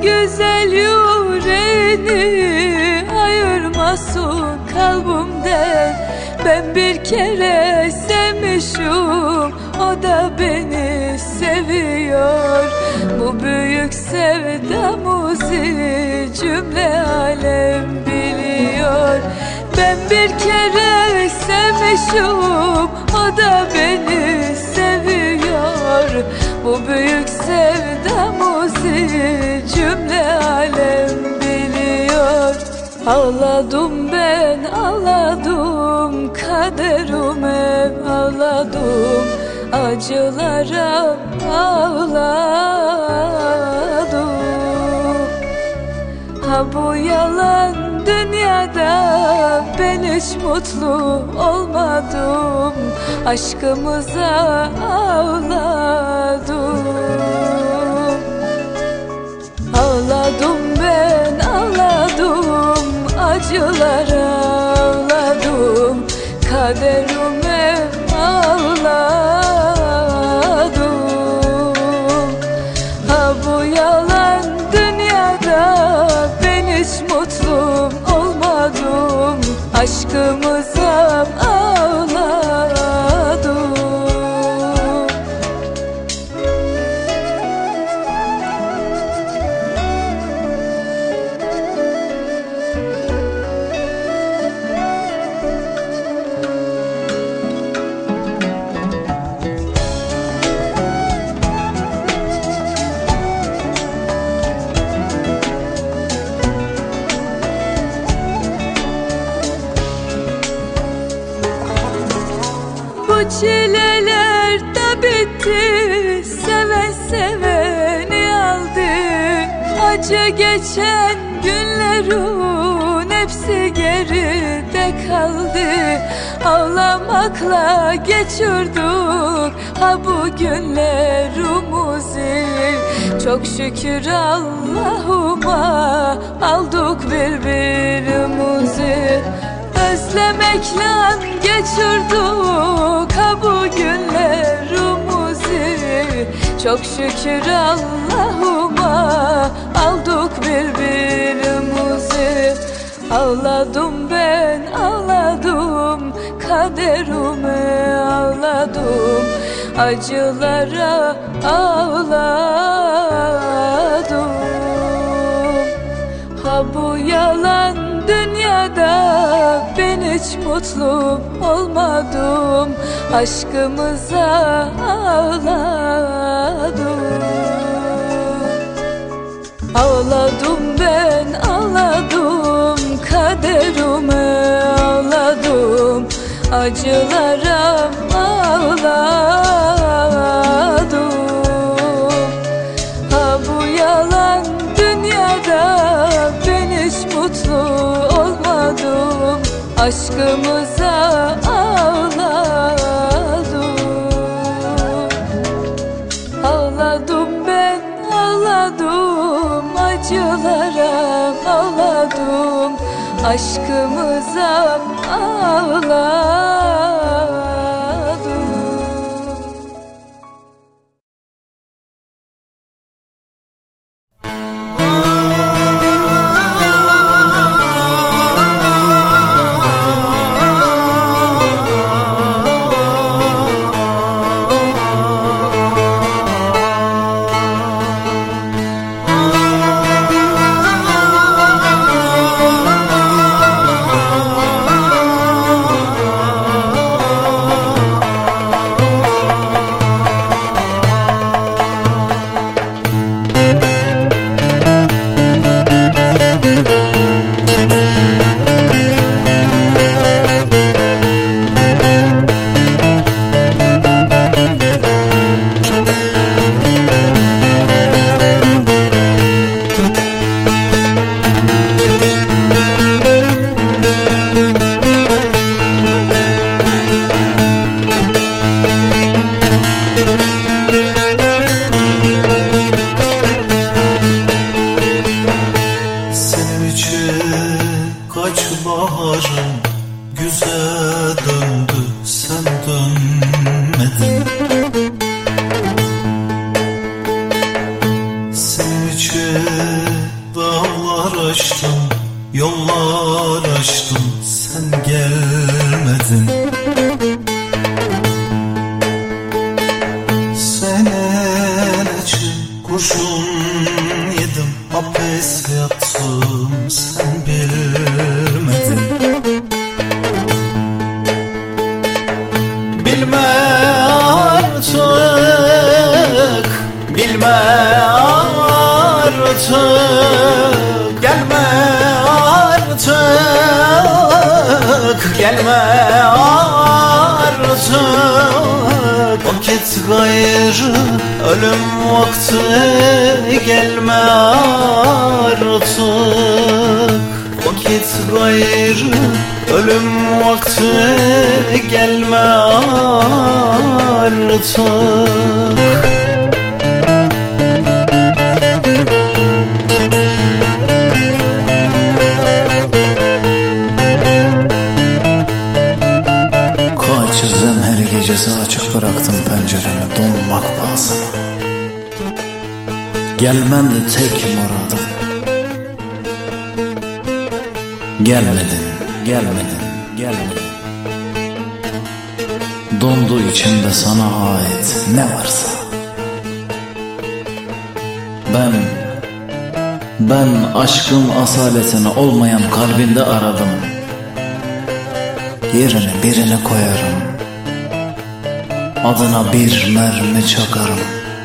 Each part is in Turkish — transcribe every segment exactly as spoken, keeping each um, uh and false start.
güzel yüreğini ayırmasın kalbimden. Ben bir kere sevmişim, o da beni seviyor. Bu büyük sevdamızı cümle alem biliyor. Ben bir kere sevmişim, o da beni seviyor. Bu büyük sevdamızı cümle alem biliyor. Ağladım ben ağladım, kaderime ağladım, acılara ağladım. Ha bu yalan dünyada ben hiç mutlu olmadım, aşkımıza ağladım. Ağladım ben ağladım, acılara ağladım, kaderime ağladım. Ha bu yalan dünyada ben hiç mutlu olmadım, aşkımıza ağladım. Bu çileler de bitti, seven seveni aldı. Acı geçen günlerin hepsi geride kaldı. Ağlamakla geçirdik ha bu günlerimizi. Çok şükür Allah'ıma aldık birbirimizi. Özlemekle geçirdik ha bu günlerimizi. Çok şükür Allah'ıma aldık birbirimizi. Ağladım ben ağladım, kaderime ağladım, acılara ağladım. Ha bu yalan dünyada ben hiç mutlu olmadım, aşkımıza ağladım. Ağladım ben ağladım, kaderime ağladım, acılara ağladım. Ha bu yalan dünyada ben hiç mutlu olmadım, aşkımıza ağladım. Ağladım ben ağladım, acılara ağladım, aşkımıza ağladım. Senin için açtım, yollar açtım, sen gelmedin. Senelerce kurşun yedim, hapis yattım, sen bilmedin. Bilme artık, bilme artık, gelme artık, gelme artık. Vakit gayrı, ölüm vakti, gelme artık. Vakit gayrı, ölüm vakti, gelme artık. Kaçırdım her gecesi, açık bıraktım penceremi donmak pahasına. Gelmendi tek muradım. Gelmedin, gelmedin, gelmedin. Dondu içimde sana ait ne varsa. Ben, ben aşkın asaletini olmayan kalbinde aradım. Yerine birini koyarım, adına bir mermi çakarım.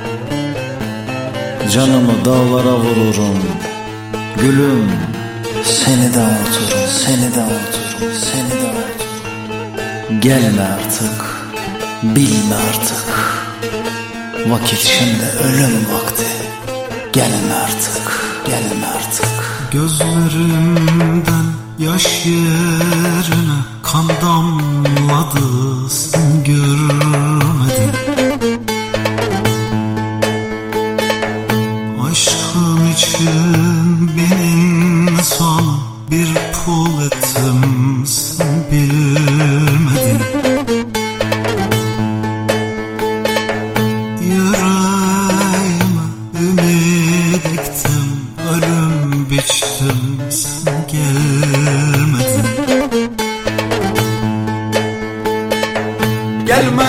Canımı dağlara vururum, gülüm seni de unuturum, seni de unuturum, seni de unuturum. Gelme artık, bilme artık. Vakit şimdi ölüm vakti. Gelme artık, gelme artık. Gözlerimden yaş yerine kan damladı, sen görmedin. Aşkım için benim sana bir pul ettim, sen bilmedin. Yüreğime ümit ektim, ölüm biçtim, sen gelmedin. Gelme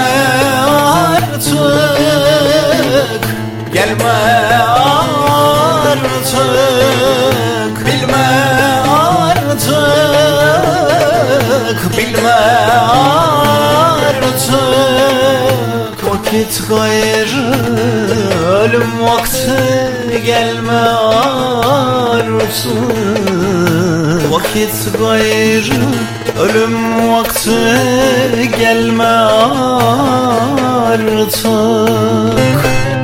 artık, gelme artık, bilme artık, bilme artık. Vakit gayrı, ölüm vakti, gelme artık. Vakit gayrı, ölüm vakti, gelme artık.